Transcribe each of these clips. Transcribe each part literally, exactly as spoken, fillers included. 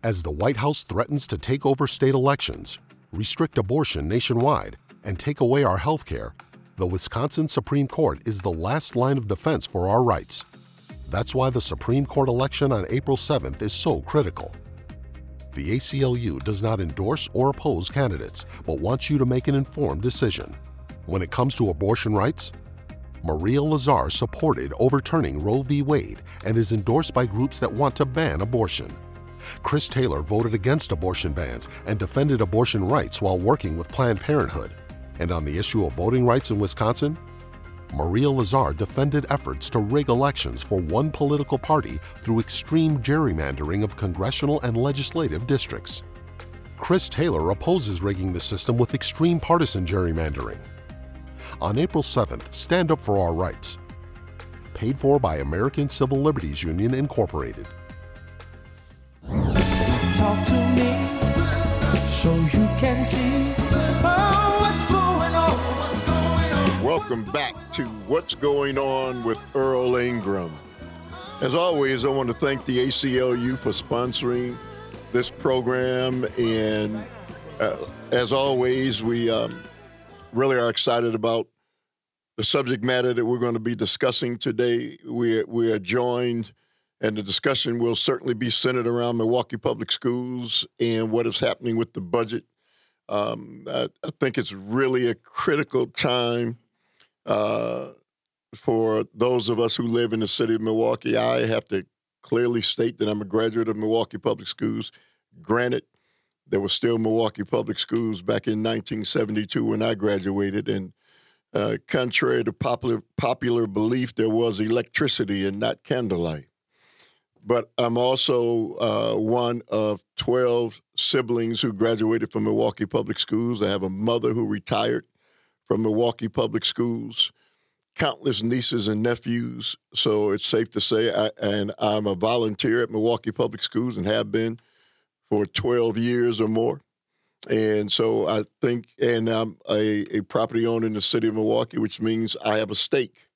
As the White House threatens to take over state elections, restrict abortion nationwide, and take away our health care, the Wisconsin Supreme Court is the last line of defense for our rights. That's why the Supreme Court election on April seventh is so critical. The A C L U does not endorse or oppose candidates, but wants you to make an informed decision. When it comes to abortion rights, Maria Lazar supported overturning Roe v. Wade and is endorsed by groups that want to ban abortion. Chris Taylor voted against abortion bans and defended abortion rights while working with Planned Parenthood. And on the issue of voting rights in Wisconsin, Maria Lazar defended efforts to rig elections for one political party through extreme gerrymandering of congressional and legislative districts. Chris Taylor opposes rigging the system with extreme partisan gerrymandering. On April seventh, stand up for our rights. Paid for by American Civil Liberties Union, Incorporated. Talk to me, sister, so you can see, oh, what's going on, what's going on. Welcome back to What's Going On with Earl Ingram. As always, I want to thank the A C L U for sponsoring this program, and uh, as always, we um, really are excited about the subject matter that we're going to be discussing today. We, we are joined, and the discussion will certainly be centered around Milwaukee Public Schools and what is happening with the budget. Um, I, I think it's really a critical time uh, for those of us who live in the city of Milwaukee. I have to clearly state that I'm a graduate of Milwaukee Public Schools. Granted, there were still Milwaukee Public Schools back in nineteen seventy-two when I graduated, and uh, contrary to popular popular belief, there was electricity and not candlelight. But I'm also uh, one of twelve siblings who graduated from Milwaukee Public Schools. I have a mother who retired from Milwaukee Public Schools, countless nieces and nephews. So it's safe to say, I, and I'm a volunteer at Milwaukee Public Schools and have been for twelve years or more. And so I think, and I'm a, a property owner in the city of Milwaukee, which means I have a stake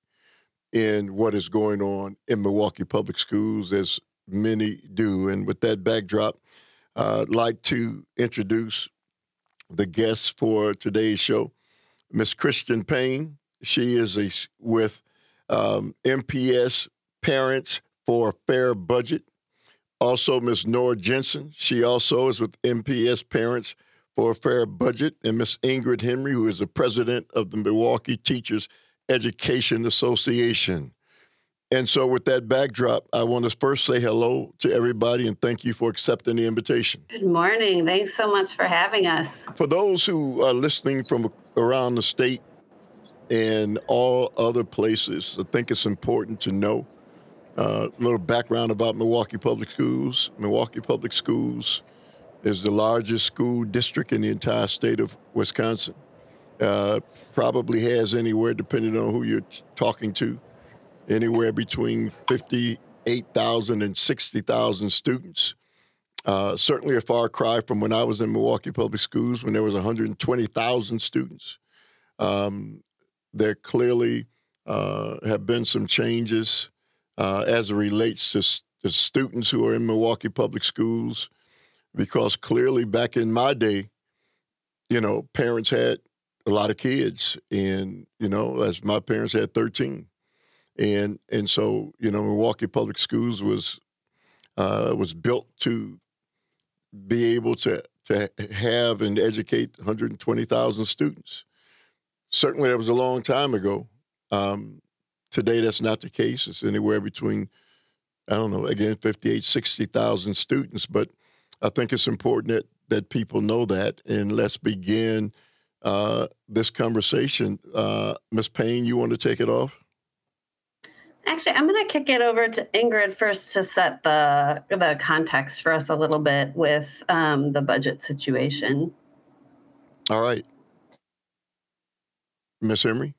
in what is going on in Milwaukee Public Schools, as many do. And with that backdrop, uh, I'd like to introduce the guest for today's show, Miss Christian Payne. She is a, with um, M P S Parents for a Fair Budget. Also, Miss Nora Jensen. She also is with M P S Parents for a Fair Budget. And Miss Ingrid Henry, who is the president of the Milwaukee Teachers Education Association. And so with that backdrop, I want to first say hello to everybody and thank you for accepting the invitation. Good morning. Thanks so much for having us. For those who are listening from around the state and all other places, I think it's important to know uh, a little background about Milwaukee Public Schools. Milwaukee Public Schools is the largest school district in the entire state of Wisconsin. Uh, probably has anywhere, depending on who you're t- talking to, anywhere between fifty-eight thousand and sixty thousand students. Uh, certainly a far cry from when I was in Milwaukee Public Schools when there was one hundred twenty thousand students. Um, there clearly uh, have been some changes uh, as it relates to, s- to students who are in Milwaukee Public Schools, because clearly back in my day, you know, parents had a lot of kids, and, you know, as my parents had thirteen. And and so, you know, Milwaukee Public Schools was uh, was built to be able to, to have and educate one hundred twenty thousand students. Certainly that was a long time ago. Um, today, that's not the case. It's anywhere between, I don't know, again, fifty-eight, sixty thousand students. But I think it's important that, that people know that. And let's begin uh, this conversation. Uh, Miz Payne, you want to take it off? Actually, I'm going to kick it over to Ingrid first to set the the context for us a little bit with um, the budget situation. All right. Miz Henry?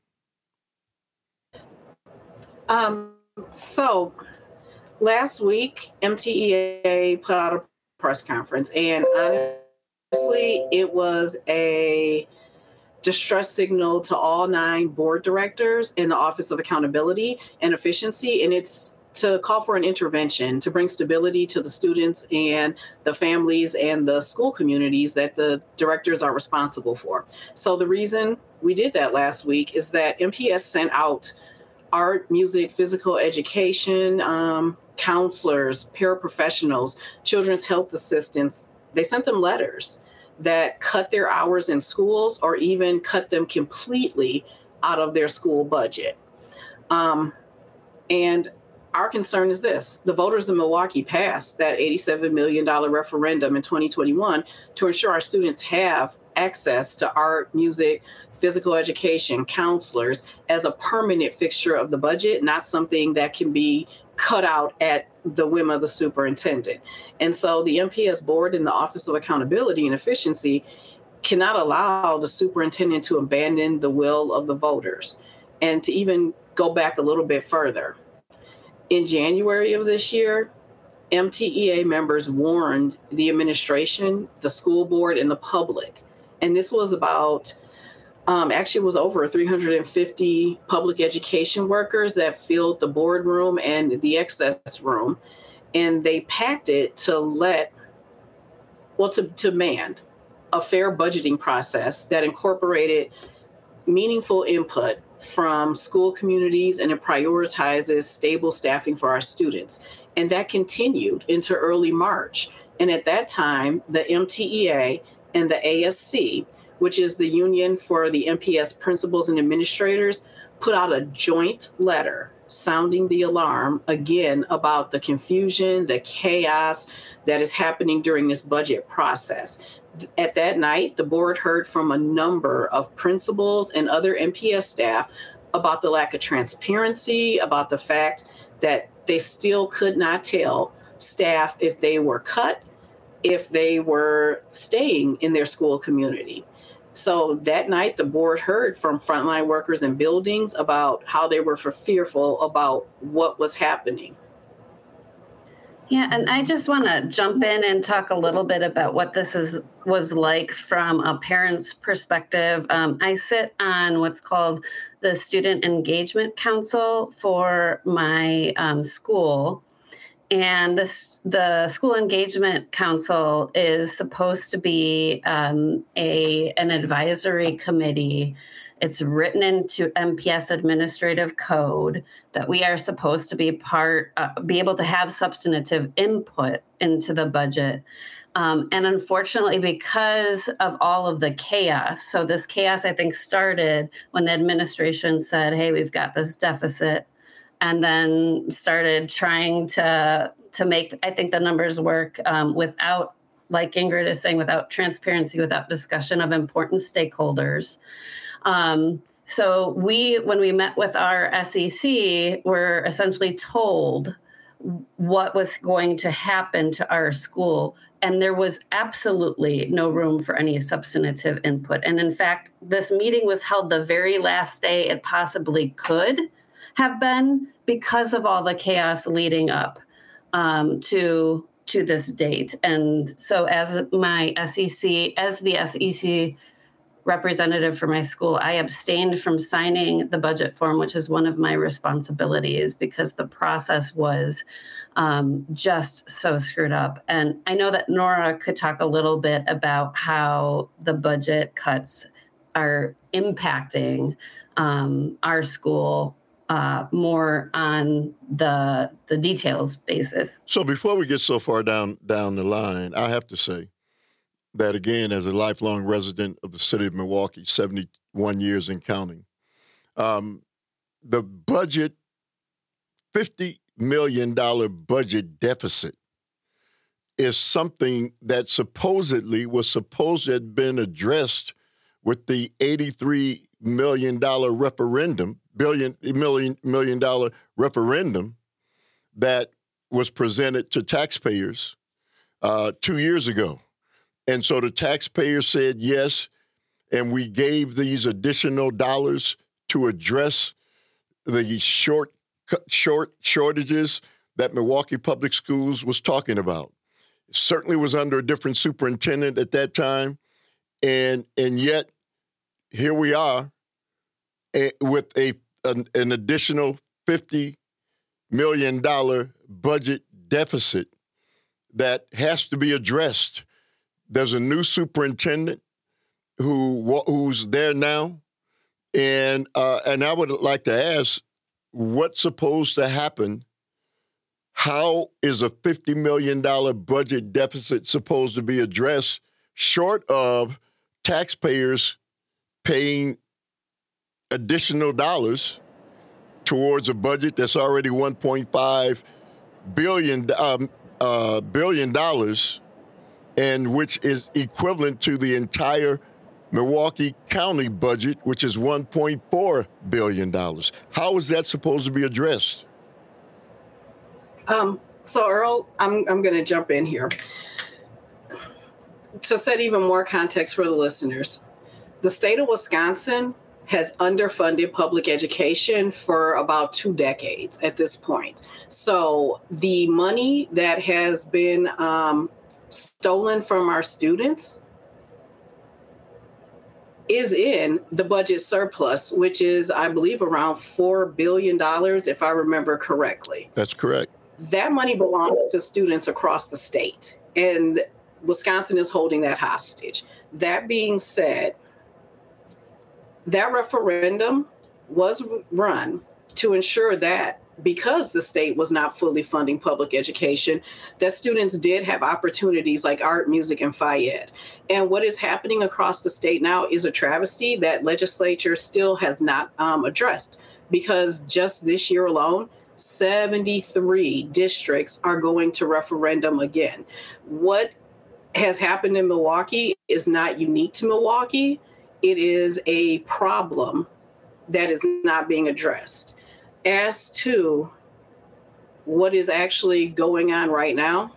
Um, so last week, M T E A put out a press conference, and honestly, it was a distress signal to all nine board directors in the Office of Accountability and Efficiency. And it's to call for an intervention to bring stability to the students and the families and the school communities that the directors are responsible for. So the reason we did that last week is that M P S sent out art, music, physical education, um, counselors, paraprofessionals, children's health assistants. They sent them letters that cut their hours in schools or even cut them completely out of their school budget. Um, and our concern is this: the voters in Milwaukee passed that eighty-seven million dollars referendum in twenty twenty-one to ensure our students have access to art, music, physical education, counselors as a permanent fixture of the budget, not something that can be cut out at the whim of the superintendent. And so the M P S board and the Office of Accountability and Efficiency cannot allow the superintendent to abandon the will of the voters. And to even go back a little bit further, in January of this year, M T E A members warned the administration, the school board, and the public. And this was about, um, actually it was over three hundred fifty public education workers that filled the boardroom and the excess room. And they packed it to let, well, to, to demand a fair budgeting process that incorporated meaningful input from school communities, and it prioritizes stable staffing for our students. And that continued into early March. And at that time, the M T E A and the A S C, which is the union for the M P S principals and administrators, put out a joint letter sounding the alarm again about the confusion, the chaos that is happening during this budget process. At that night, the board heard from a number of principals and other M P S staff about the lack of transparency, about the fact that they still could not tell staff if they were cut, if they were staying in their school community. So that night, the board heard from frontline workers in buildings about how they were fearful about what was happening. Yeah, and I just want to jump in and talk a little bit about what this is was like from a parent's perspective. Um, I sit on what's called the Student Engagement Council for my um, school. And this, the School Engagement Council is supposed to be um, a an advisory committee. It's written into M P S administrative code that we are supposed to be part, uh, be able to have substantive input into the budget. Um, and unfortunately, because of all of the chaos, so this chaos, I think, started when the administration said, hey, we've got this deficit, and then started trying to, to make, I think, the numbers work um, without, like Ingrid is saying, without transparency, without discussion of important stakeholders. Um, so we, when we met with our S E C, were essentially told what was going to happen to our school. And there was absolutely no room for any substantive input. And in fact, this meeting was held the very last day it possibly could have been because of all the chaos leading up um, to, to this date. And so as my S E C, as the S E C representative for my school, I abstained from signing the budget form, which is one of my responsibilities, because the process was um, just so screwed up. And I know that Nora could talk a little bit about how the budget cuts are impacting um, our school uh, more on the the details basis. So before we get so far down down the line, I have to say that, again, as a lifelong resident of the city of Milwaukee, seventy-one years and counting, um, the budget, fifty million dollars budget deficit is something that supposedly was supposed to have been addressed with the eighty-three million dollars referendum, billion, million, million dollar referendum that was presented to taxpayers uh, two years ago. And so the taxpayers said yes, and we gave these additional dollars to address the short, short shortages that Milwaukee Public Schools was talking about. It certainly was under a different superintendent at that time, and and yet here we are with a an, an additional fifty million dollars budget deficit that has to be addressed. There's a new superintendent who who's there now, and uh, and I would like to ask, what's supposed to happen? How is a fifty million dollars budget deficit supposed to be addressed, short of taxpayers paying additional dollars towards a budget that's already one point five billion um, uh, billion dollars, and which is equivalent to the entire Milwaukee County budget, which is one point four billion dollars. How is that supposed to be addressed? Um, so Earl, I'm I'm going to jump in here to set even more context for the listeners. The state of Wisconsin has underfunded public education for about two decades at this point. So the money that has been um, stolen from our students is in the budget surplus, which is, I believe, around four billion dollars, if I remember correctly. That's correct. That money belongs to students across the state, and Wisconsin is holding that hostage. That being said, that referendum was run to ensure that, because the state was not fully funding public education, that students did have opportunities like art, music, and Phi-Ed. And what is happening across the state now is a travesty that legislature still has not um, addressed, because just this year alone, seventy-three districts are going to referendum again. What has happened in Milwaukee is not unique to Milwaukee. It is a problem that is not being addressed. As to what is actually going on right now,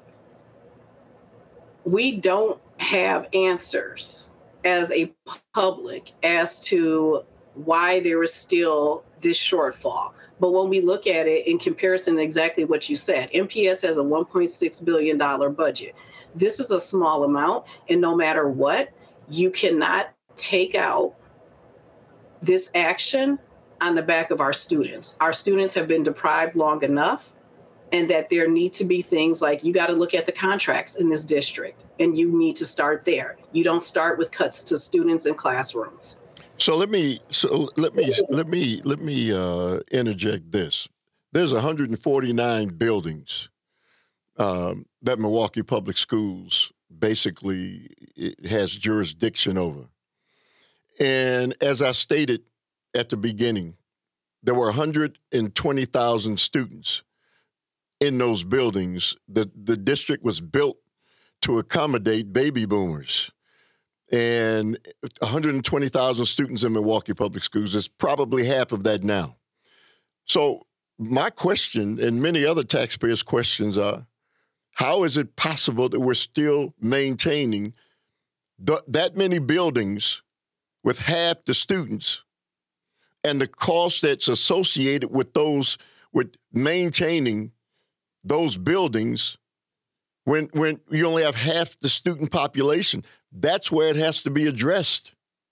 we don't have answers as a public as to why there is still this shortfall. But when we look at it in comparison to exactly what you said, M P S has a one point six billion dollars budget. This is a small amount, and no matter what, you cannot take out this action on the back of our students. Our students have been deprived long enough, and that there need to be things like, you got to look at the contracts in this district, and you need to start there. You don't start with cuts to students in classrooms. So let me so let me let me let me uh, interject this. There's one hundred forty-nine buildings um, that Milwaukee Public Schools basically it has jurisdiction over. And as I stated at the beginning, there were one hundred twenty thousand students in those buildings. The, the district was built to accommodate baby boomers. And one hundred twenty thousand students in Milwaukee Public Schools is probably half of that now. So my question, and many other taxpayers' questions are, how is it possible that we're still maintaining th- that many buildings with half the students and the cost that's associated with those, with maintaining those buildings when when you only have half the student population? That's where it has to be addressed.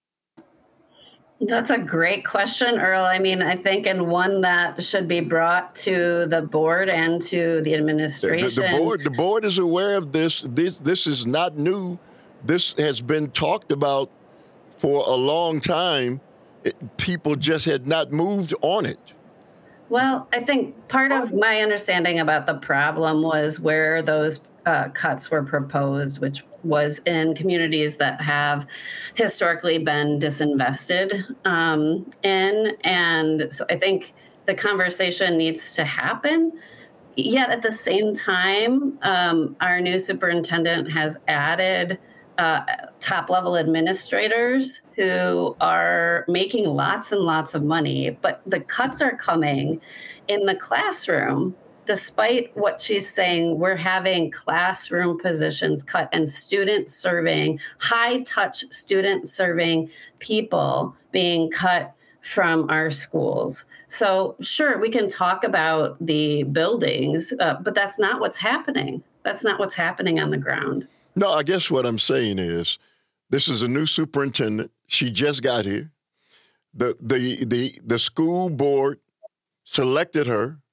That's a great question, Earl. I mean, I think, and one that should be brought to the board and to the administration. The, the board, the board is aware of this. This, this is not new. This has been talked about for a long time. It, people just had not moved on it. Well, I think part of my understanding about the problem was where those uh, cuts were proposed, which was in communities that have historically been disinvested um, in. And so I think the conversation needs to happen. Yet at the same time, um, our new superintendent has added uh, top-level administrators who are making lots and lots of money, but the cuts are coming in the classroom. Despite what she's saying, we're having classroom positions cut and student serving, high-touch student serving people being cut from our schools. So sure, we can talk about the buildings, uh, but that's not what's happening. That's not what's happening on the ground. No, I guess what I'm saying is this is a new superintendent. She just got here. The the the the school board selected her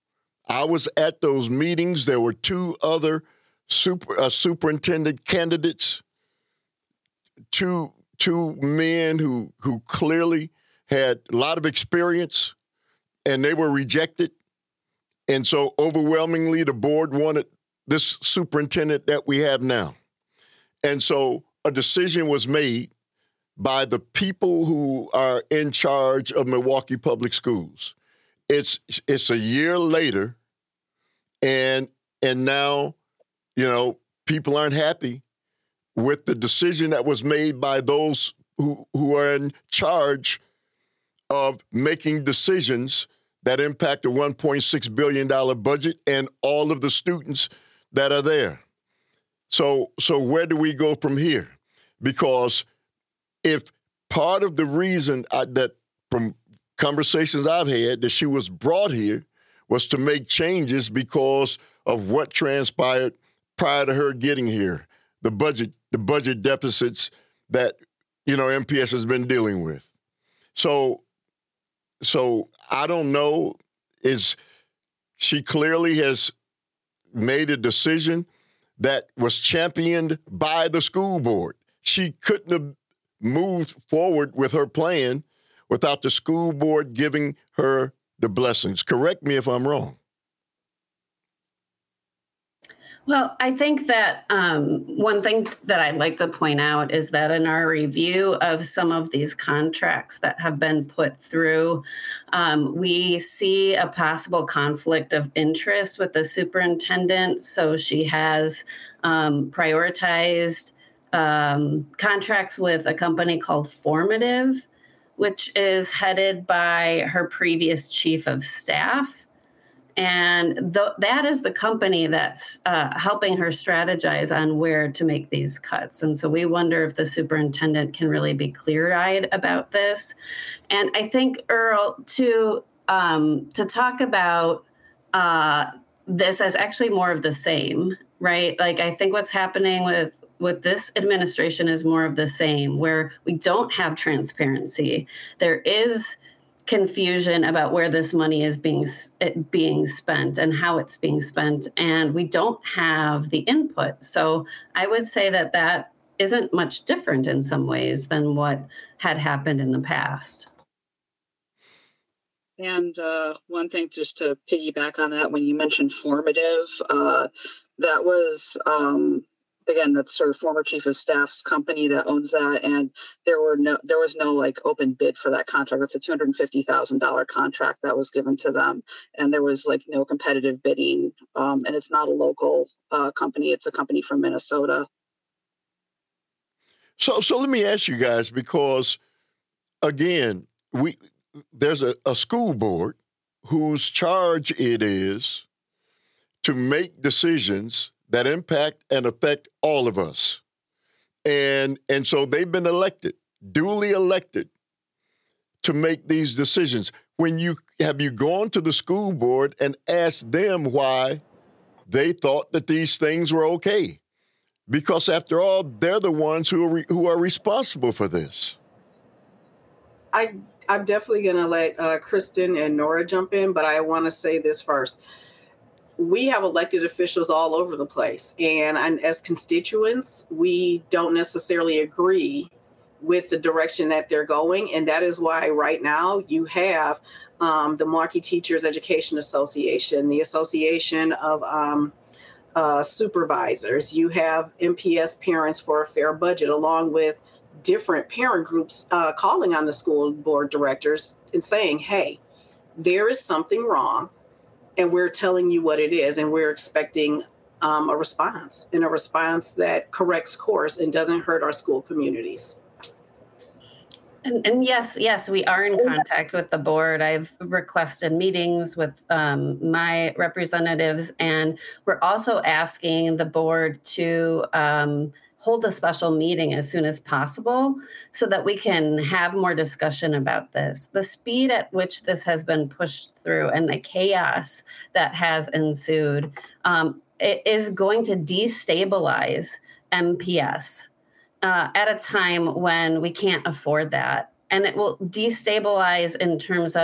I was at those meetings. There were two other super, uh, superintendent candidates, two two men who who clearly had a lot of experience, and they were rejected. And so overwhelmingly, the board wanted this superintendent that we have now. And so a decision was made by the people who are in charge of Milwaukee Public Schools. It's it's a year later, and and now, you know, people aren't happy with the decision that was made by those who, who are in charge of making decisions that impact a one point six billion dollars budget and all of the students that are there. So, so where do we go from here? Because if part of the reason I, that from conversations I've had that she was brought here was to make changes because of what transpired prior to her getting here, the budget, the budget deficits that, you know, M P S has been dealing with. So, so I don't know, is she clearly has made a decision that was championed by the school board. She couldn't have moved forward with her plan without the school board giving her the blessings. Correct me if I'm wrong. Well, I think that um, one thing that I'd like to point out is that in our review of some of these contracts that have been put through, um, we see a possible conflict of interest with the superintendent. So she has um, prioritized um, contracts with a company called Formative, which is headed by her previous chief of staff. And th- that is the company that's uh, helping her strategize on where to make these cuts. And so we wonder if the superintendent can really be clear-eyed about this. And I think, Earl, to um, to talk about uh, this as actually more of the same, right? Like, I think what's happening with with this administration is more of the same, where we don't have transparency. There is confusion about where this money is being being spent and how it's being spent, and we don't have the input. So I would say that that isn't much different in some ways than what had happened in the past. And uh, one thing, just to piggyback on that, when you mentioned Formative, uh, that was um, again, that's sort of former chief of staff's company that owns that, and there were no, there was no like open bid for that contract. That's a two hundred fifty thousand dollars contract that was given to them, and there was like no competitive bidding. Um, and it's not a local uh, company; it's a company from Minnesota. So, so let me ask you guys, because again, we there's a, a school board whose charge it is to make decisions that impact and affect all of us. And, and so they've been elected, duly elected, to make these decisions. When you have you gone to the school board and asked them why they thought that these things were okay? Because after all, they're the ones who are re, who are responsible for this. I, I'm definitely going to let uh, Kristen and Nora jump in, but I want to say this first. We have elected officials all over the place. And, and as constituents, we don't necessarily agree with the direction that they're going. And that is why right now you have um, the Milwaukee Teachers Education Association, the Association of um, uh, Supervisors. You have M P S Parents for a Fair Budget, along with different parent groups uh, calling on the school board directors and saying, hey, there is something wrong. And we're telling you what it is, and we're expecting um, a response, and a response that corrects course and doesn't hurt our school communities. And, and yes, yes, we are in contact with the board. I've requested meetings with um, my representatives, and we're also asking the board to um, hold a special meeting as soon as possible so that we can have more discussion about this. The speed at which this has been pushed through and the chaos that has ensued, um, it is going to destabilize M P S uh, at a time when we can't afford that. And it will destabilize in terms of the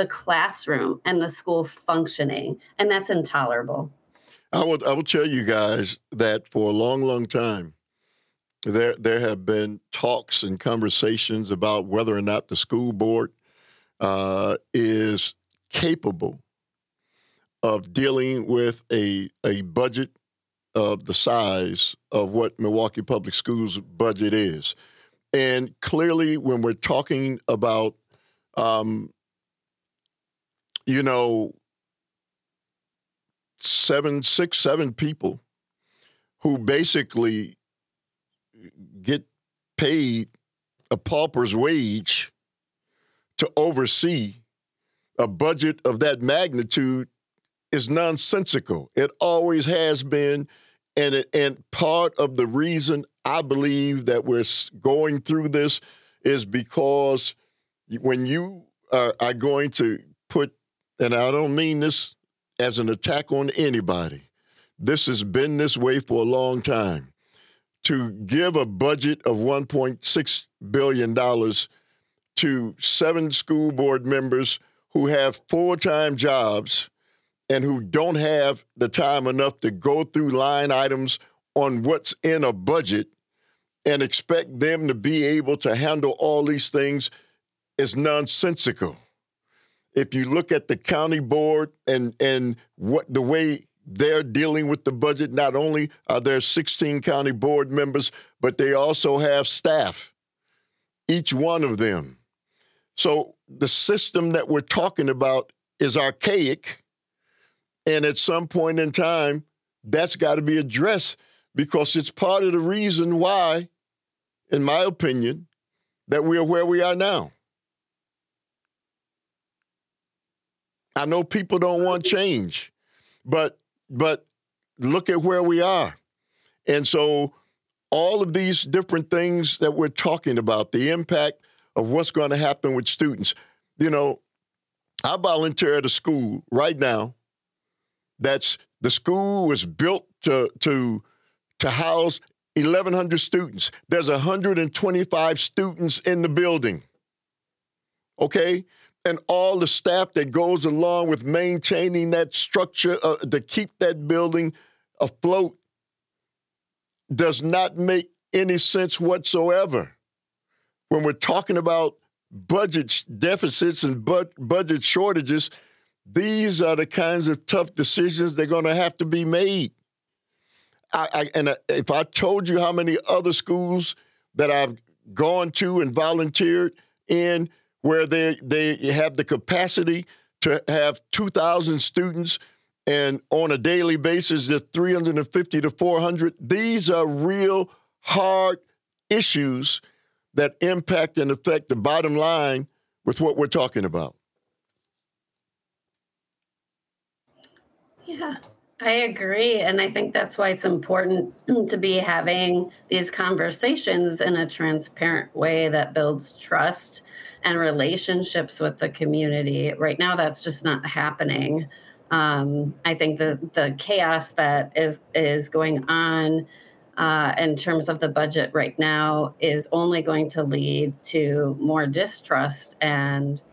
the classroom and the school functioning. And that's intolerable. I will, I will tell you guys that for a long, long time, there, there have been talks and conversations about whether or not the school board uh, is capable of dealing with a, a budget of the size of what Milwaukee Public Schools budget is. And clearly, when we're talking about, um, you know, seven, six, seven people who basically get paid a pauper's wage to oversee a budget of that magnitude is nonsensical. It always has been. And, it, and part of the reason I believe that we're going through this is because when you are, are going to put, and I don't mean this as an attack on anybody, this has been this way for a long time, to give a budget of one point six billion dollars to seven school board members who have full-time jobs and who don't have the time enough to go through line items on what's in a budget and expect them to be able to handle all these things is nonsensical. If you look at the county board and, and what the way they're dealing with the budget, not only are there sixteen county board members, but they also have staff, each one of them. So the system that we're talking about is archaic. And at some point in time, that's got to be addressed because it's part of the reason why, in my opinion, that we are where we are now. I know people don't want change, but but look at where we are. And so all of these different things that we're talking about, the impact of what's going to happen with students. You know, I volunteer at a school right now. That's the school was built to to to house eleven hundred students. There's one hundred twenty-five students in the building. Okay? And all the staff that goes along with maintaining that structure uh, to keep that building afloat does not make any sense whatsoever. When we're talking about budget deficits and bu- budget shortages, these are the kinds of tough decisions that are going to have to be made. I, I, and if I told you how many other schools that I've gone to and volunteered in where they, they have the capacity to have two thousand students and on a daily basis there's three hundred fifty to four hundred, these are real hard issues that impact and affect the bottom line with what we're talking about. Yeah, I agree. And I think that's why it's important to be having these conversations in a transparent way that builds trust and relationships with the community. Right now, that's just not happening. Um, I think the the chaos that is is going on uh, in terms of the budget right now is only going to lead to more distrust. And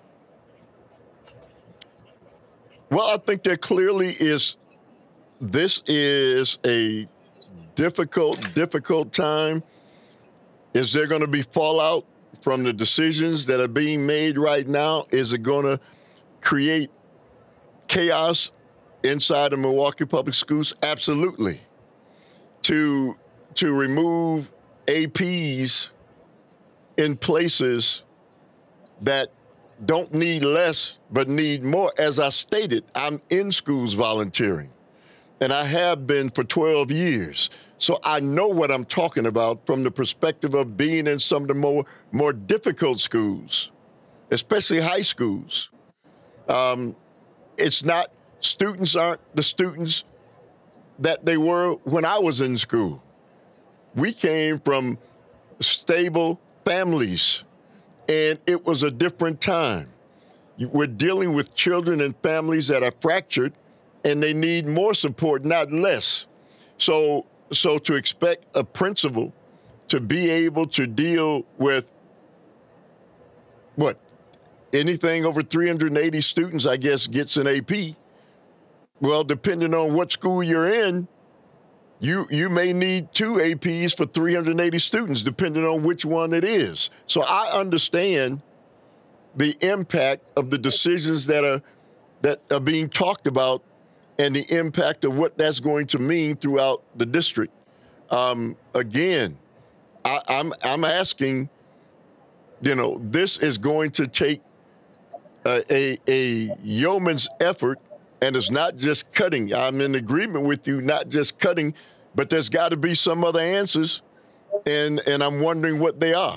well, I think there clearly is. This is a difficult, difficult time. Is there going to be fallout from the decisions that are being made right now? Is it going to create chaos inside of Milwaukee Public Schools? Absolutely. To, to remove A Ps in places that don't need less but need more. As I stated, I'm in schools volunteering, and I have been for twelve years. So I know what I'm talking about from the perspective of being in some of the more, more difficult schools, especially high schools. Um, it's not, students aren't the students that they were when I was in school. We came from stable families, and it was a different time. We're dealing with children and families that are fractured, and they need more support, not less. So, so to expect a principal to be able to deal with, what, anything over three hundred eighty students, I guess, gets an A P. Well, depending on what school you're in, you you may need two A Ps for three hundred eighty students, depending on which one it is. So I understand the impact of the decisions that are that are being talked about and the impact of what that's going to mean throughout the district. Um, again, I, I'm I'm asking, you know, this is going to take a, a, a yeoman's effort, and it's not just cutting. I'm in agreement with you, not just cutting, but there's got to be some other answers, and and I'm wondering what they are.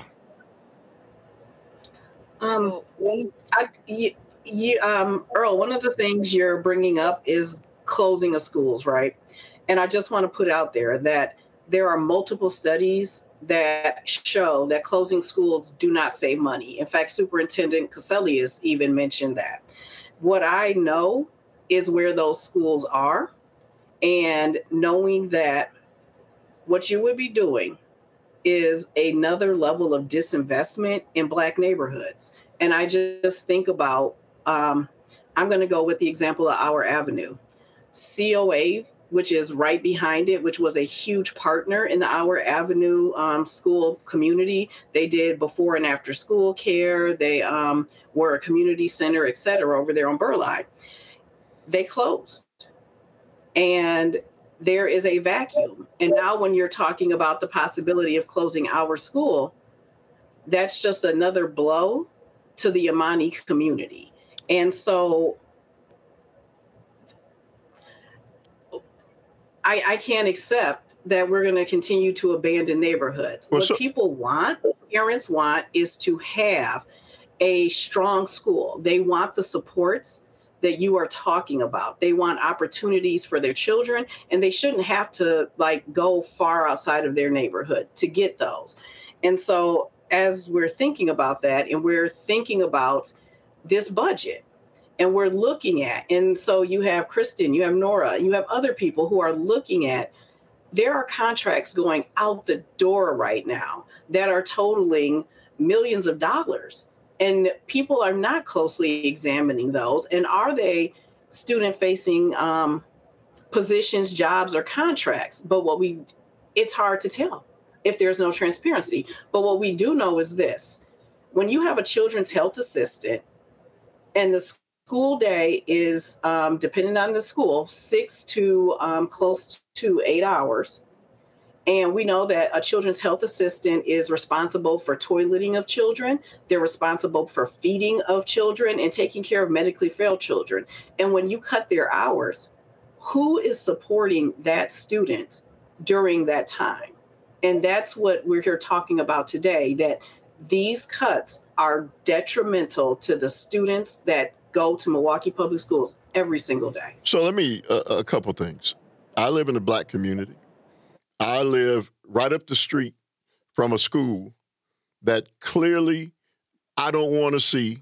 Um, I, you, you, um, Earl, one of the things you're bringing up is closing of schools, right? And I just want to put out there that there are multiple studies that show that closing schools do not save money. In fact, Superintendent Caselius even mentioned that. What I know is where those schools are, and knowing that what you would be doing is another level of disinvestment in Black neighborhoods. And I just think about, um, I'm going to go with the example of Our Avenue. C O A, which is right behind it, which was a huge partner in the Our Avenue um, school community. They did before and after school care. They um, were a community center, et cetera, over there on Burleigh. They closed. And there is a vacuum. And now when you're talking about the possibility of closing our school, that's just another blow to the Imani community. And so I, I can't accept that we're going to continue to abandon neighborhoods. Well, what so- people want, what parents want, is to have a strong school. They want the supports that you are talking about. They want opportunities for their children, and they shouldn't have to like go far outside of their neighborhood to get those. And so as we're thinking about that, and we're thinking about this budget, and we're looking at, and so you have Kristen, you have Nora, you have other people who are looking at, there are contracts going out the door right now that are totaling millions of dollars. And people are not closely examining those. And are they student-facing um, positions, jobs, or contracts? But what we, it's hard to tell if there's no transparency. But what we do know is this. When you have a children's health assistant and the school day is, um, depending on the school, six to um, close to eight hours, and we know that a children's health assistant is responsible for toileting of children. They're responsible for feeding of children and taking care of medically frail children. And when you cut their hours, who is supporting that student during that time? And that's what we're here talking about today, that these cuts are detrimental to the students that go to Milwaukee Public Schools every single day. So let me, uh, a couple things. I live in a Black community. I live right up the street from a school that clearly I don't want to see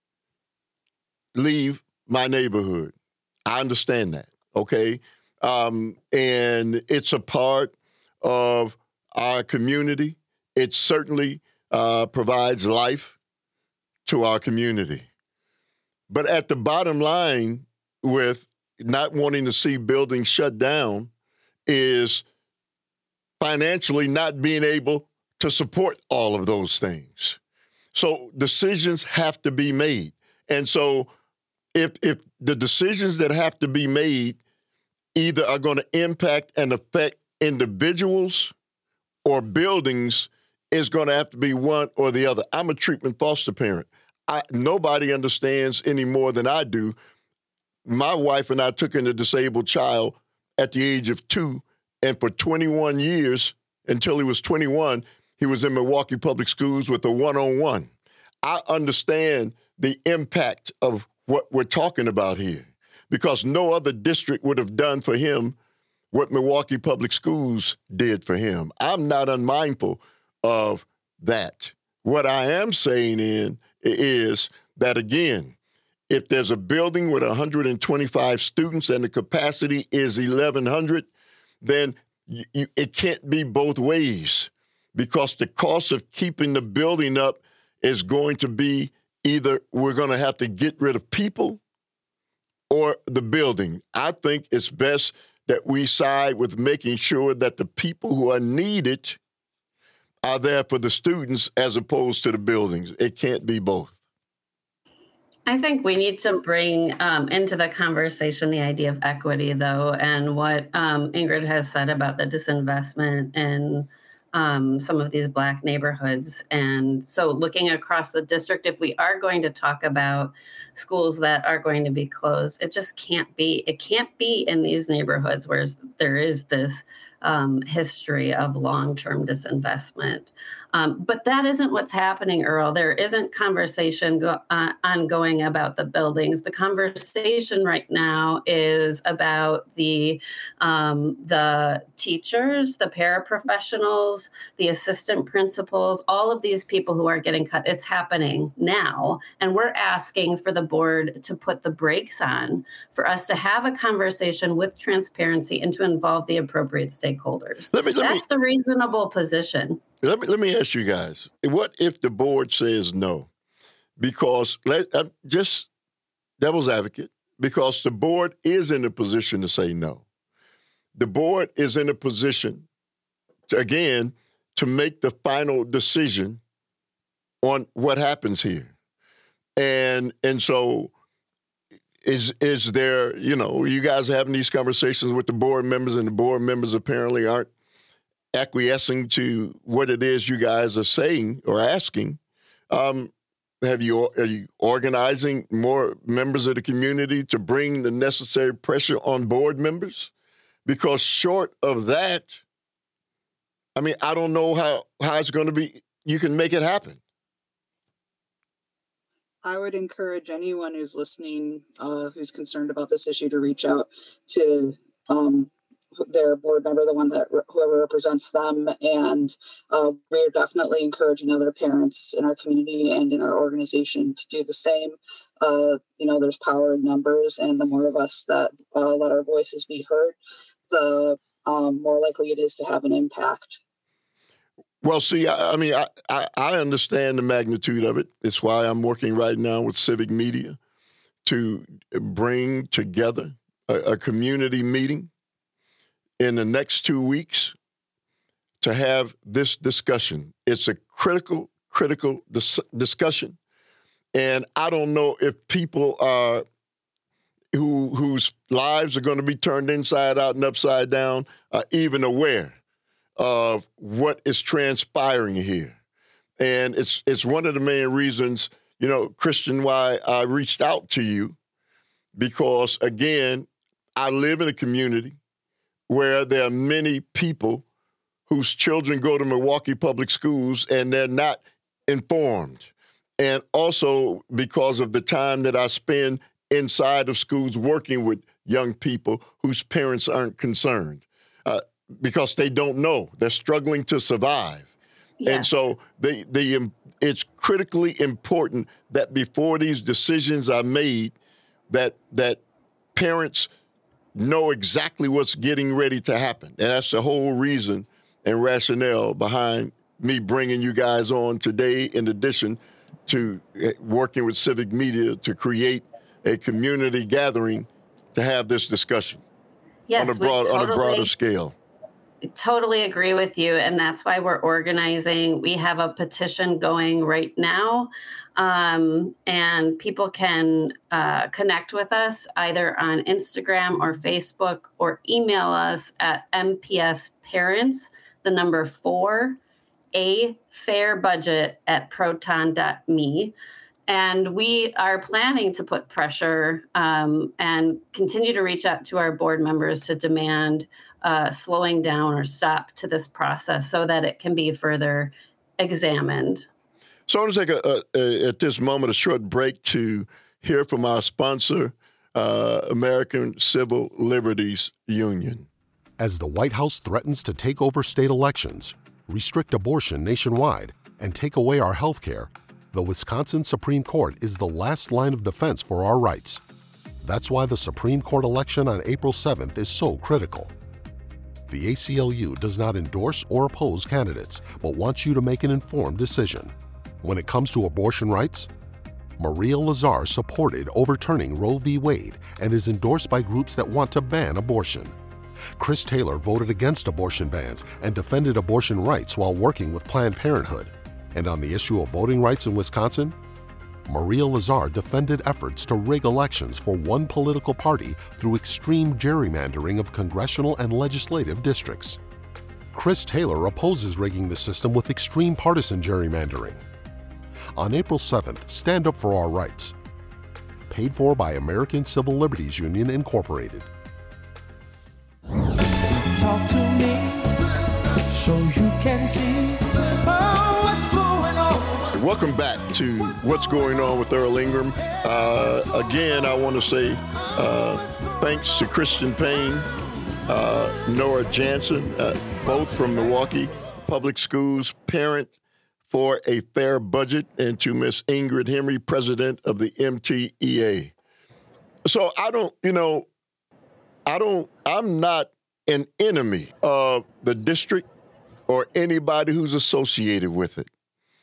leave my neighborhood. I understand that, okay? Um, and it's a part of our community. It certainly uh, provides life to our community. But at the bottom line with not wanting to see buildings shut down is financially not being able to support all of those things. So decisions have to be made. And so if if the decisions that have to be made either are going to impact and affect individuals or buildings, is going to have to be one or the other. I'm a treatment foster parent. I, nobody understands any more than I do. My wife and I took in a disabled child at the age of two, and for twenty-one years, until he was twenty-one, he was in Milwaukee Public Schools with a one-on-one. I understand the impact of what we're talking about here, because no other district would have done for him what Milwaukee Public Schools did for him. I'm not unmindful of that. What I am saying in is that, again, if there's a building with one hundred twenty-five students and the capacity is eleven hundred, then you, you, it can't be both ways, because the cost of keeping the building up is going to be either we're going to have to get rid of people or the building. I think it's best that we side with making sure that the people who are needed are there for the students as opposed to the buildings. It can't be both. I think we need to bring um, into the conversation the idea of equity, though, and what um, Ingrid has said about the disinvestment in um, some of these Black neighborhoods. And so looking across the district, if we are going to talk about schools that are going to be closed, it just can't be, it can't be in these neighborhoods where there is this um, history of long-term disinvestment. Um, but that isn't what's happening, Earl. There isn't conversation go, uh, ongoing about the buildings. The conversation right now is about the um, the teachers, the paraprofessionals, the assistant principals, all of these people who are getting cut. It's happening now. And we're asking for the board to put the brakes on, for us to have a conversation with transparency and to involve the appropriate stakeholders. Let me, let That's me, the reasonable position. Let me let me ask you guys: what if the board says no? Because let I'm just devil's advocate, because the board is in a position to say no. The board is in a position, to, again, to make the final decision on what happens here, and and so is is there? You know, you guys are having these conversations with the board members, and the board members apparently aren't acquiescing to what it is you guys are saying or asking. Um, have you are you organizing more members of the community to bring the necessary pressure on board members? Because short of that, I mean, I don't know how, how it's going to be. You can make it happen. I would encourage anyone who's listening, uh, who's concerned about this issue, to reach out to um, their board member, the one that whoever represents them, and uh, we're definitely encouraging other parents in our community and in our organization to do the same. Uh, you know, there's power in numbers, and the more of us that uh, let our voices be heard, the um, more likely it is to have an impact. Well, see, I, I mean, I, I, I understand the magnitude of it. It's why I'm working right now with Civic Media to bring together a, a community meeting in the next two weeks to have this discussion. It's a critical, critical dis- discussion. And I don't know if people are who whose lives are going to be turned inside out and upside down are even aware of what is transpiring here. And it's it's one of the main reasons, you know, Christian, why I reached out to you, because, again, I live in a community where there are many people whose children go to Milwaukee Public Schools and they're not informed. And also because of the time that I spend inside of schools working with young people whose parents aren't concerned uh, because they don't know. They're struggling to survive. Yes. And so they, they, it's critically important that before these decisions are made, that that parents know exactly what's getting ready to happen. And that's the whole reason and rationale behind me bringing you guys on today, in addition to working with Civic Media to create a community gathering to have this discussion yes, on, a broad, totally, on a broader scale. Totally agree with you. And that's why we're organizing. We have a petition going right now. Um, and people can uh, connect with us either on Instagram or Facebook, or email us at M P S parents, the number four, a fair budget at proton dot me. And we are planning to put pressure um, and continue to reach out to our board members to demand uh, slowing down or stop to this process so that it can be further examined. So I want to take, a, a, at this moment, a short break to hear from our sponsor, uh, American Civil Liberties Union. As the White House threatens to take over state elections, restrict abortion nationwide, and take away our health care, the Wisconsin Supreme Court is the last line of defense for our rights. That's why the Supreme Court election on April seventh is so critical. The A C L U does not endorse or oppose candidates, but wants you to make an informed decision. When it comes to abortion rights, Maria Lazar supported overturning Roe v. Wade and is endorsed by groups that want to ban abortion. Chris Taylor voted against abortion bans and defended abortion rights while working with Planned Parenthood. And on the issue of voting rights in Wisconsin, Maria Lazar defended efforts to rig elections for one political party through extreme gerrymandering of congressional and legislative districts. Chris Taylor opposes rigging the system with extreme partisan gerrymandering. On April seventh, Stand Up for Our Rights. Paid for by American Civil Liberties Union, Incorporated. Talk to me so you can see oh, what's going on. Welcome back to What's Going On with Earl Ingram. Uh, again, I want to say uh, thanks to Christian Payne, uh, Nora Jansen, uh, both from Milwaukee Public Schools, parent for a fair budget, and to Miss Ingrid Henry, president of the M T E A. So I don't, you know, I don't, I'm not an enemy of the district or anybody who's associated with it.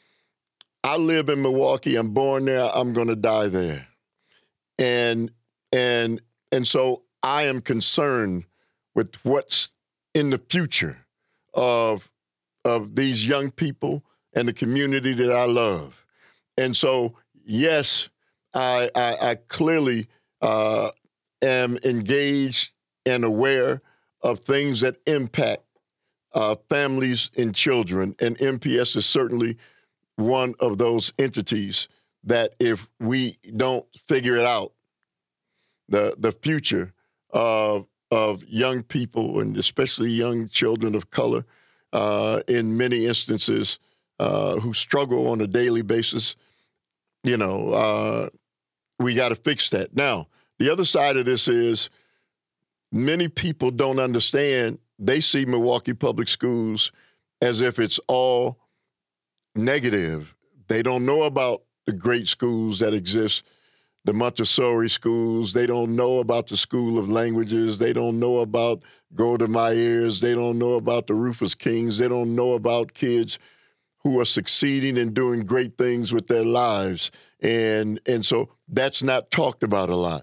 I live in Milwaukee. I'm born there. I'm going to die there. And, and, and so I am concerned with what's in the future of, of these young people and the community that I love. And so, yes, I, I, I clearly uh, am engaged and aware of things that impact uh, families and children. And M P S is certainly one of those entities that if we don't figure it out, the, the future of, of young people, and especially young children of color, uh, in many instances, Uh, who struggle on a daily basis, you know, uh, we got to fix that. Now, the other side of this is many people don't understand. They see Milwaukee Public Schools as if it's all negative. They don't know about the great schools that exist, the Montessori schools. They don't know about the School of Languages. They don't know about Golda Meir's. They don't know about the Rufus Kings. They don't know about kids who are succeeding and doing great things with their lives. And and so that's not talked about a lot.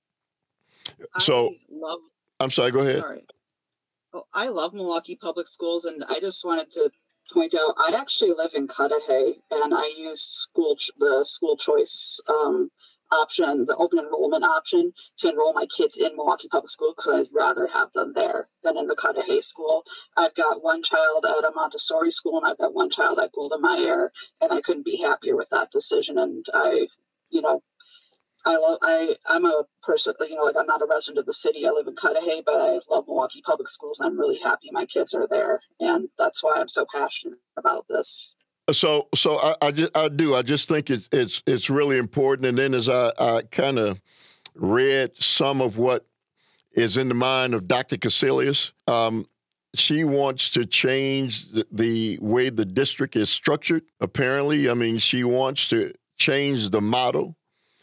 I so love, I'm sorry, go ahead. Sorry. Oh, I love Milwaukee Public Schools, and I just wanted to point out, I actually live in Cudahy, and I use school ch- the school choice um, option, the open enrollment option, to enroll my kids in Milwaukee Public School because I'd rather have them there than in the Cudahy school. I've got one child at a Montessori school, and I've got one child at Golda Meir, and I couldn't be happier with that decision. And I, you know, I love, I, I'm a person, you know, like I'm not a resident of the city. I live in Cudahy, but I love Milwaukee Public Schools, and I'm really happy my kids are there. And that's why I'm so passionate about this. So, so I, I just, I do. I just think it's it's it's really important. And then as I, I kind of read some of what is in the mind of Doctor Casilius, um, she wants to change the, the way the district is structured. Apparently, I mean, she wants to change the model.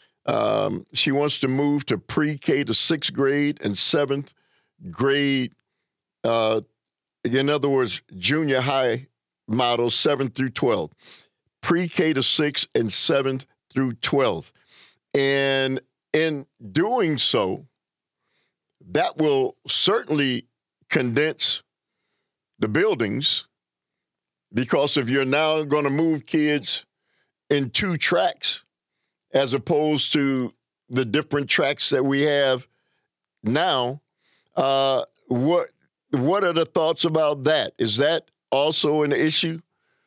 Um, she wants to move to pre-K to sixth grade and seventh grade. Uh, in other words, junior high model seven through twelve, pre-K to six and seventh through twelve. And in doing so, that will certainly condense the buildings, because if you're now going to move kids in two tracks as opposed to the different tracks that we have now, uh, what what are the thoughts about that? Is that also an issue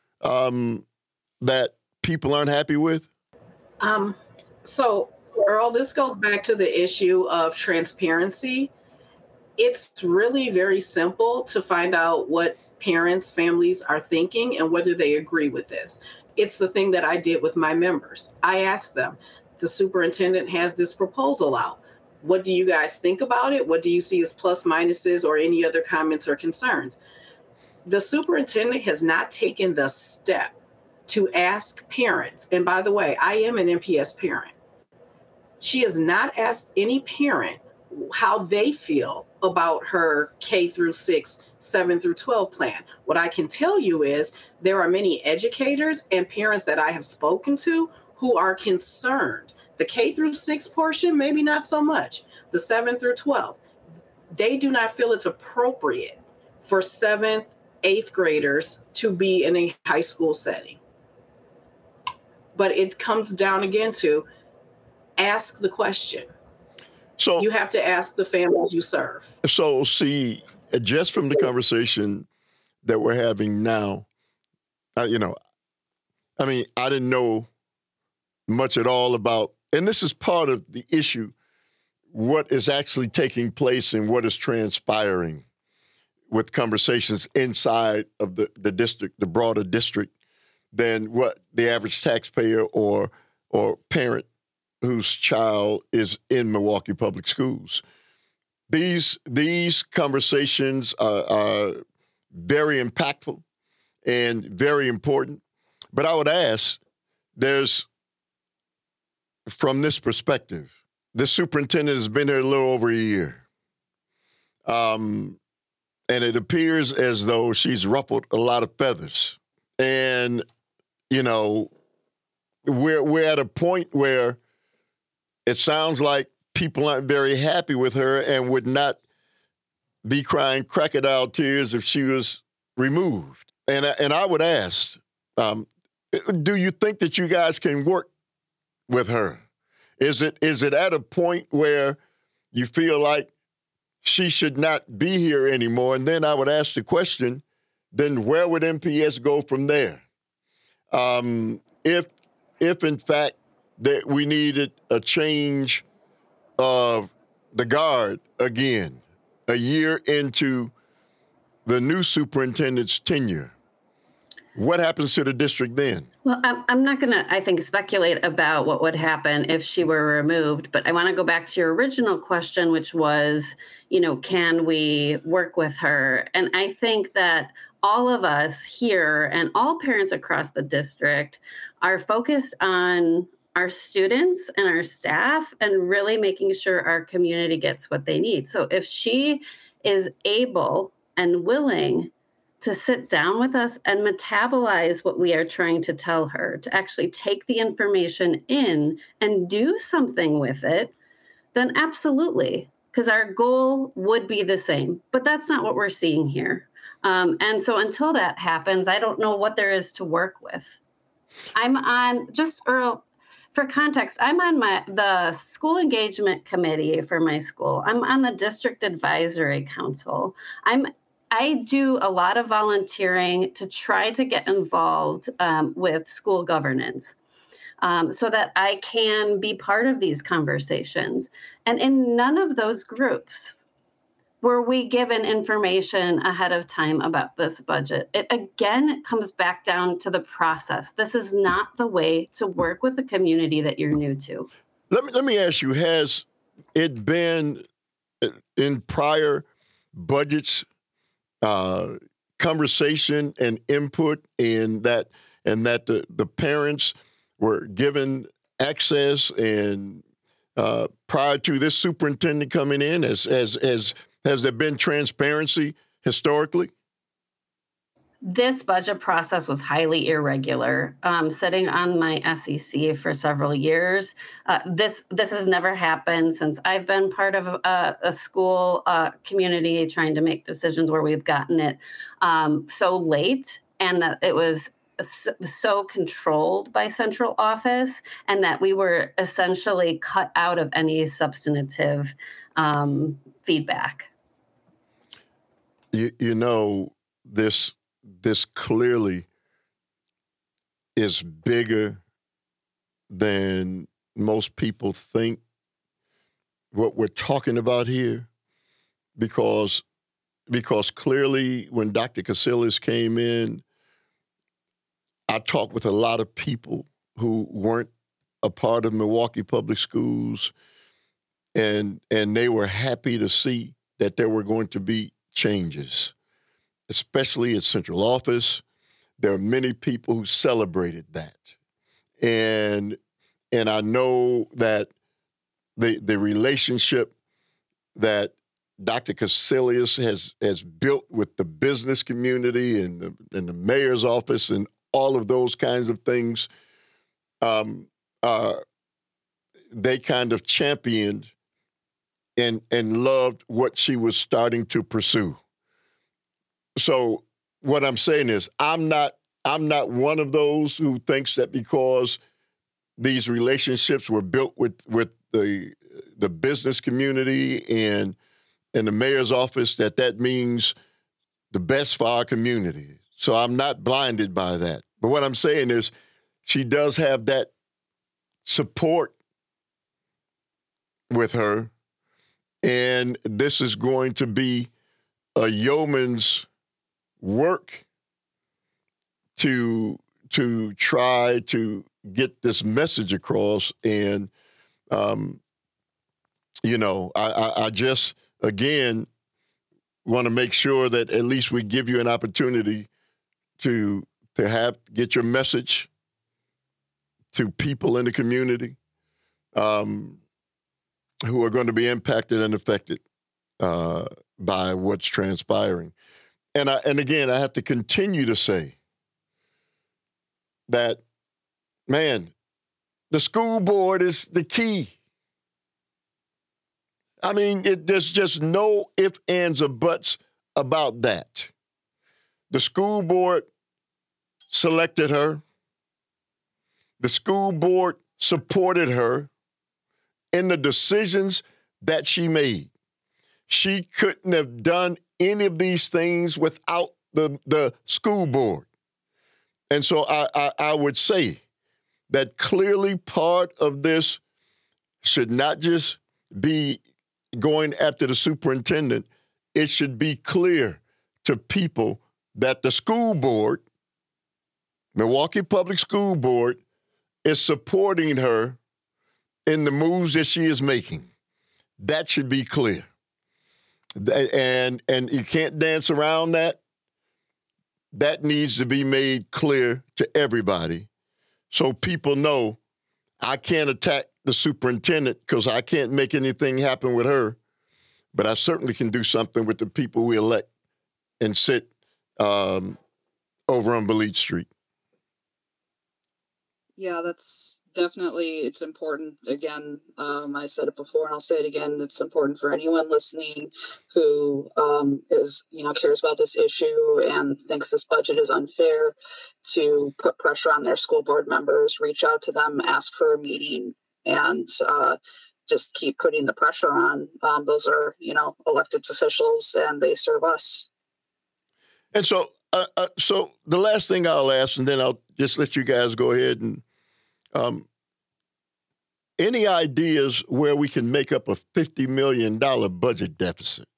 um, that people aren't happy with? Um, so, Earl, this goes back to the issue of transparency. It's really very simple to find out what parents, families are thinking and whether they agree with this. It's the thing that I did with my members. I asked them, the superintendent has this proposal out. What do you guys think about it? What do you see as plus minuses or any other comments or concerns? The superintendent has not taken the step to ask parents. And by the way, I am an M P S parent. She has not asked any parent how they feel about her K through six, seven through twelve plan. What I can tell you is there are many educators and parents that I have spoken to who are concerned. The K through six portion, maybe not so much. The seven through twelve, they do not feel it's appropriate for seventh, eighth graders to be in a high school setting. But it comes down again to ask the question. So you have to ask the families you serve. So see, just from the conversation that we're having now, uh, you know, I mean, I didn't know much at all about, and this is part of the issue, what is actually taking place and what is transpiring with conversations inside of the, the district, the broader district, than what the average taxpayer or or parent whose child is in Milwaukee Public Schools. These these conversations are, are very impactful and very important. But I would ask, there's, from this perspective, this superintendent has been here a little over a year. Um, and it appears as though she's ruffled a lot of feathers. And, you know, we're we're at a point where it sounds like people aren't very happy with her and would not be crying crocodile tears if she was removed. And, and I would ask, um, do you think that you guys can work with her? Is it is it at a point where you feel like she should not be here anymore? And then I would ask the question, then where would M P S go from there? Um, if, if in fact that we needed a change of the guard again, a year into the new superintendent's tenure, what happens to the district then? Well, I'm, I'm not going to, I think, speculate about what would happen if she were removed, but I want to go back to your original question, which was, you know, can we work with her? And I think that all of us here and all parents across the district are focused on our students and our staff and really making sure our community gets what they need. So if she is able and willing to sit down with us and metabolize what we are trying to tell her, to actually take the information in and do something with it, then absolutely, because our goal would be the same. But that's not what we're seeing here. Um, and so until that happens, I don't know what there is to work with. I'm on, just Earl, for context, I'm on my the school engagement committee for my school. I'm on the district advisory council. I'm I do a lot of volunteering to try to get involved um, with school governance um, so that I can be part of these conversations. And in none of those groups were we given information ahead of time about this budget. It again comes back down to the process. This is not the way to work with the community that you're new to. Let me let me ask you, has it been in prior budgets, uh, conversation and input in that, and that the, the parents were given access and uh, prior to this superintendent coming in, as as as has there been transparency historically? This budget process was highly irregular. Um, sitting on my S E C for several years, uh, this this has never happened since I've been part of a, a school uh, community trying to make decisions where we've gotten it um, so late, and that it was so, so controlled by central office, and that we were essentially cut out of any substantive um, feedback. You, you know, this this clearly is bigger than most people think, what we're talking about here, because because clearly when Doctor Casillas came in, I talked with a lot of people who weren't a part of Milwaukee Public Schools, and and they were happy to see that there were going to be changes, especially at central office. There are many people who celebrated that. And and I know that the the relationship that Doctor Casillas has has built with the business community and the, and the mayor's office and all of those kinds of things, um, uh, they kind of championed and and loved what she was starting to pursue. So what I'm saying is, I'm not I'm not one of those who thinks that because these relationships were built with with the the business community and and the mayor's office that that means the best for our community. So I'm not blinded by that. But what I'm saying is, she does have that support with her, and this is going to be a yeoman's work to to try to get this message across. And um, you know, I, I, I just again want to make sure that at least we give you an opportunity to to have get your message to people in the community um, who are going to be impacted and affected uh, by what's transpiring. And I, and again, I have to continue to say that, man, the school board is the key. I mean, it, there's just no ifs, ands, or buts about that. The school board selected her. The school board supported her in the decisions that she made. She couldn't have done any of these things without the, the school board. And so I, I, I would say that clearly part of this should not just be going after the superintendent. It should be clear to people that the school board, Milwaukee Public School Board, is supporting her in the moves that she is making. That should be clear. And, and you can't dance around that. That needs to be made clear to everybody so people know I can't attack the superintendent because I can't make anything happen with her, but I certainly can do something with the people we elect and sit um, over on Beliche Street. Yeah, that's definitely, it's important. Again, um, I said it before and I'll say it again. It's important for anyone listening who um, is, you know, cares about this issue and thinks this budget is unfair to put pressure on their school board members, reach out to them, ask for a meeting, and uh, just keep putting the pressure on. Um, those are, you know, elected officials and they serve us. And so, uh, uh, so the last thing I'll ask, and then I'll just let you guys go ahead and Um, any ideas where we can make up a fifty million dollars budget deficit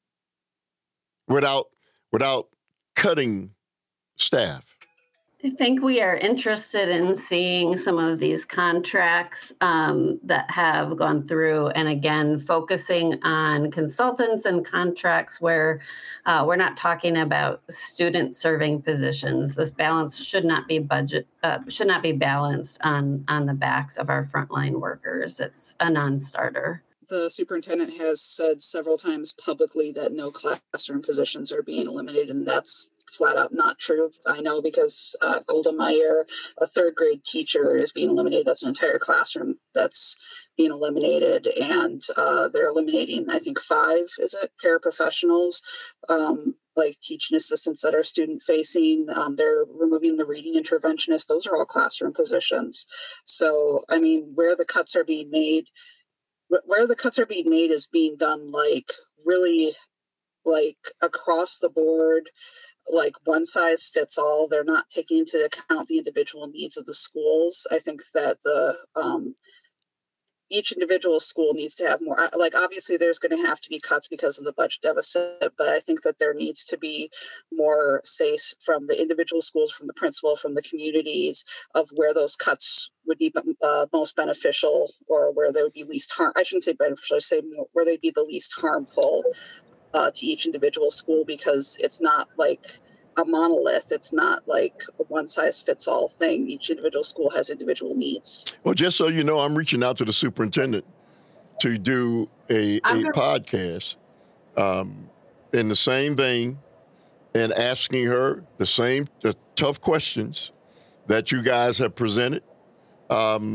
without without cutting staff? I think we are interested in seeing some of these contracts um, that have gone through, and again, focusing on consultants and contracts where uh, we're not talking about student-serving positions. This balance should not be budget uh, should not be balanced on on the backs of our frontline workers. It's a non-starter. The superintendent has said several times publicly that no classroom positions are being eliminated, and that's flat out not true. I know because uh, Golda Meir, a third grade teacher, is being eliminated. That's an entire classroom that's being eliminated, and uh, they're eliminating, I think, five, is it, paraprofessionals, um, like teaching assistants that are student facing. Um, they're removing the reading interventionist. Those are all classroom positions. So, I mean, where the cuts are being made, where the cuts are being made is being done like really like across the board, like one size fits all. They're not taking into account the individual needs of the schools. I think that the um, each individual school needs to have more, like obviously there's going to have to be cuts because of the budget deficit, but I think that there needs to be more say from the individual schools, from the principal, from the communities of where those cuts would be uh, most beneficial, or where they would be least harm. I shouldn't say beneficial, I say more, where they'd be the least harmful uh, to each individual school, because it's not like a monolith. It's not like a one size fits all thing. Each individual school has individual needs. Well, just so you know, I'm reaching out to the superintendent to do a, a gonna- podcast um, in the same vein and asking her the same the tough questions that you guys have presented. Um,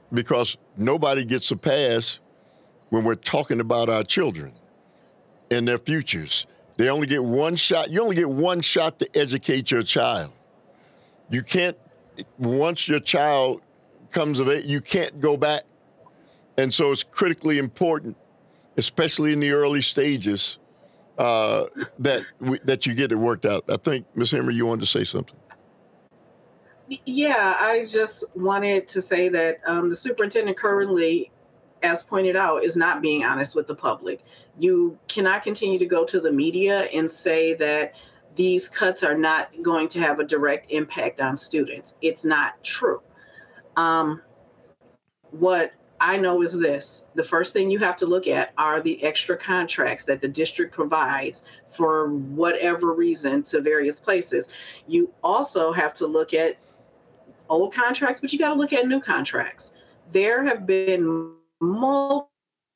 because nobody gets a pass when we're talking about our children and their futures. They only get one shot. You only get one shot to educate your child. You can't, once your child comes of age, you can't go back. And so it's critically important, especially in the early stages, uh, that we, that you get it worked out. I think, Miz Henry, you wanted to say something. Yeah, I just wanted to say that um, the superintendent currently, as pointed out, is not being honest with the public. You cannot continue to go to the media and say that these cuts are not going to have a direct impact on students. It's not true. Um, what I know is this. The first thing you have to look at are the extra contracts that the district provides for whatever reason to various places. You also have to look at old contracts, but you got to look at new contracts. There have been multiple,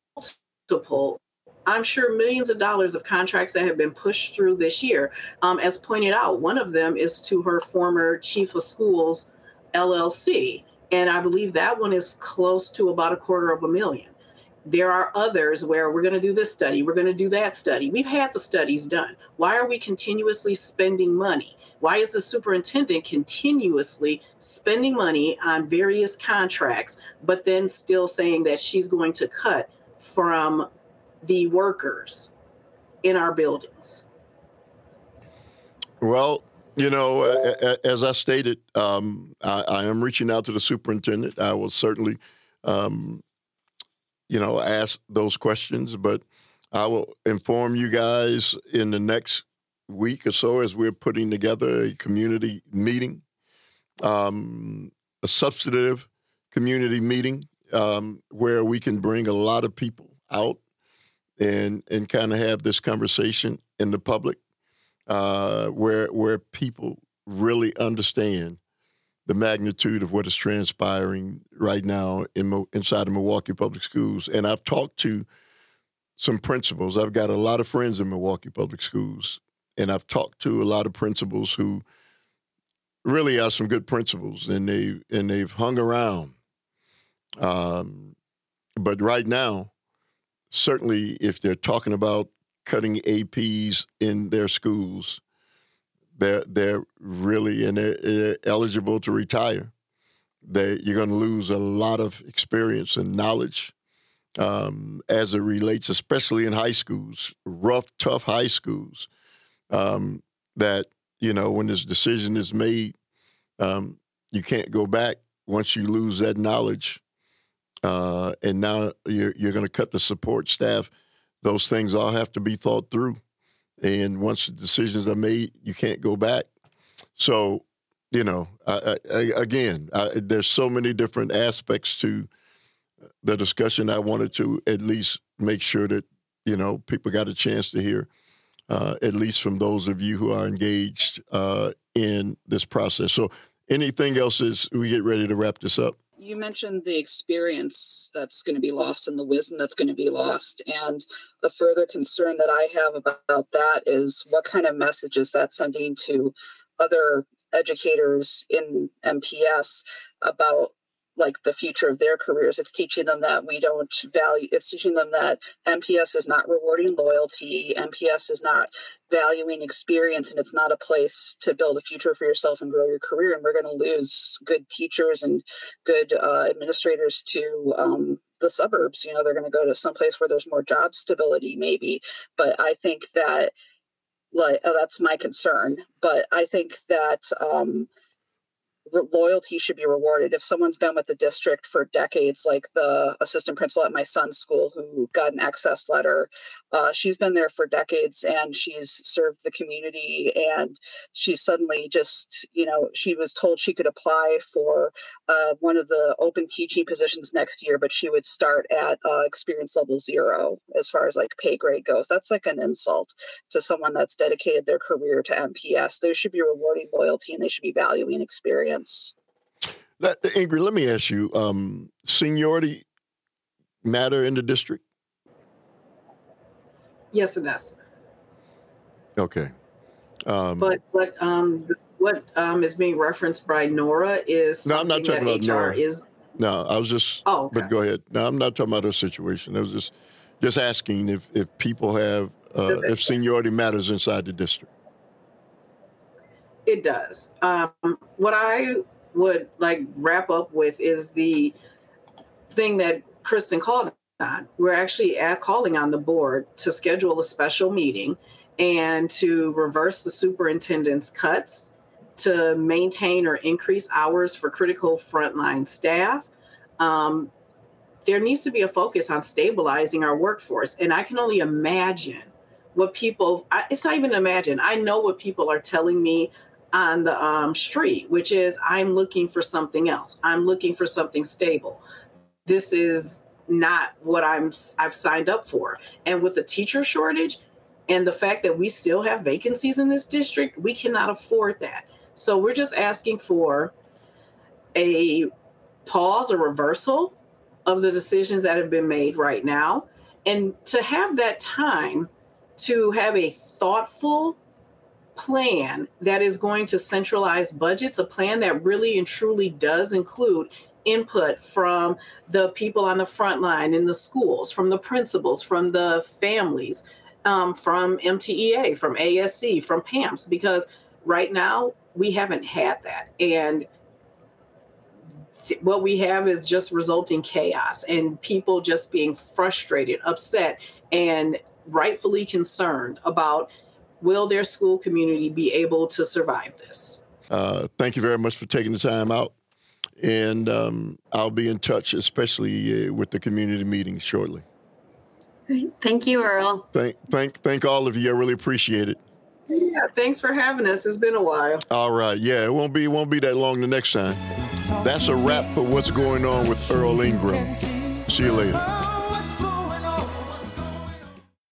I'm sure millions of dollars of contracts that have been pushed through this year. Um, as pointed out, one of them is to her former chief of schools, L L C. And I believe that one is close to about a quarter of a million. There are others where we're going to do this study, we're going to do that study. We've had the studies done. Why are we continuously spending money? Why is the superintendent continuously spending money on various contracts, but then still saying that she's going to cut from the workers in our buildings? Well, you know, uh, as I stated, um, I, I am reaching out to the superintendent. I will certainly, um, you know, ask those questions, but I will inform you guys in the next week or so as we're putting together a community meeting, um, a substantive community meeting um, where we can bring a lot of people out and and kind of have this conversation in the public. Uh, where where people really understand the magnitude of what is transpiring right now in Mo- inside of Milwaukee Public Schools. And I've talked to some principals. I've got a lot of friends in Milwaukee Public Schools, and I've talked to a lot of principals who really are some good principals, and they and they've hung around. Um, but right now, certainly, if they're talking about cutting A Ps in their schools, they're they're really and they're, they're eligible to retire. They you're going to lose a lot of experience and knowledge um, as it relates, especially in high schools, rough, tough high schools. Um, that you know when this decision is made, um, you can't go back once you lose that knowledge, uh, and now you're you're going to cut the support staff. Those things all have to be thought through. And once the decisions are made, you can't go back. So, you know, I, I, again, I, there's so many different aspects to the discussion. I wanted to at least make sure that, you know, people got a chance to hear, uh, at least from those of you who are engaged uh, in this process. So anything else as we get ready to wrap this up? You mentioned the experience that's going to be lost and the wisdom that's going to be lost. And the further concern that I have about that is what kind of message is that sending to other educators in M P S about like the future of their careers. It's teaching them that we don't value, it's teaching them that M P S is not rewarding loyalty. M P S is not valuing experience, and it's not a place to build a future for yourself and grow your career. And we're going to lose good teachers and good uh, administrators to um, the suburbs. You know, they're going to go to some place where there's more job stability maybe. But I think that like, uh, that's my concern. But I think that, um, loyalty should be rewarded. If someone's been with the district for decades, like the assistant principal at my son's school who got an access letter, uh, she's been there for decades and she's served the community, and she suddenly just, you know, she was told she could apply for uh, one of the open teaching positions next year, but she would start at uh, experience level zero as far as like pay grade goes. That's like an insult to someone that's dedicated their career to M P S. They should be rewarding loyalty and they should be valuing experience. That, Ingrid, let me ask you, um, seniority matter in the district? Yes, it does. Okay. Um, but what um, what um, is being referenced by Nora is no, I'm not talking about H R Nora. Is No, I was just. Oh, okay. But go ahead. No, I'm not talking about her situation. I was just, just asking if if people have uh, if seniority matters inside the district. It does. Um, what I would like wrap up with is the thing that Kristen called on. We're actually at calling on the board to schedule a special meeting and to reverse the superintendent's cuts, to maintain or increase hours for critical frontline staff. Um, there needs to be a focus on stabilizing our workforce. And I can only imagine what people, I, it's not even imagine, I know what people are telling me on the um, street, which is I'm looking for something else. I'm looking for something stable. This is not what I'm, I've signed up for. And with the teacher shortage and the fact that we still have vacancies in this district, we cannot afford that. So we're just asking for a pause or reversal of the decisions that have been made right now, and to have that time to have a thoughtful plan that is going to centralize budgets, a plan that really and truly does include input from the people on the front line in the schools, from the principals, from the families, um, from M T E A, from A S C, from P A M S, because right now we haven't had that. And th- what we have is just resulting chaos and people just being frustrated, upset, and rightfully concerned about will their school community be able to survive this? Uh, thank you very much for taking the time out. And um, I'll be in touch, especially uh, with the community meetings shortly. Great. Thank you, Earl. Thank, thank, thank all of you. I really appreciate it. Yeah, thanks for having us. It's been a while. All right. Yeah, it won't be, won't be that long the next time. That's a wrap for what's going on with Earl Ingram. See you later.